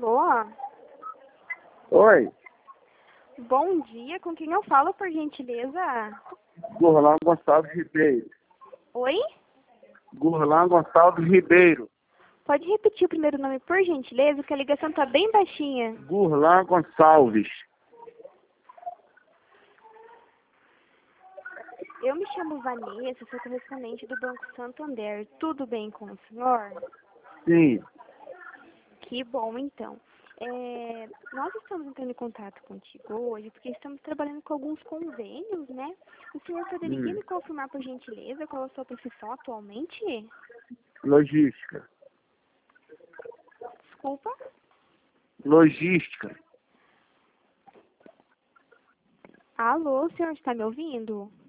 Alô? Oi, Bom dia, com quem eu falo, por gentileza? Gurlan Gonçalves Ribeiro. Oi? Gurlan Gonçalves Ribeiro. Pode repetir o primeiro nome, por gentileza, que a ligação tá bem baixinha. Gurlan Gonçalves. Eu me chamo Vanessa, sou correspondente do Banco Santander. Tudo bem com o senhor? Sim, Que bom, então. Nós estamos entrando em contato contigo hoje porque estamos trabalhando com alguns convênios, né? O senhor poderia me confirmar, por gentileza, qual é a sua profissão atualmente? logística. Desculpa? Logística. Alô, o senhor está me ouvindo?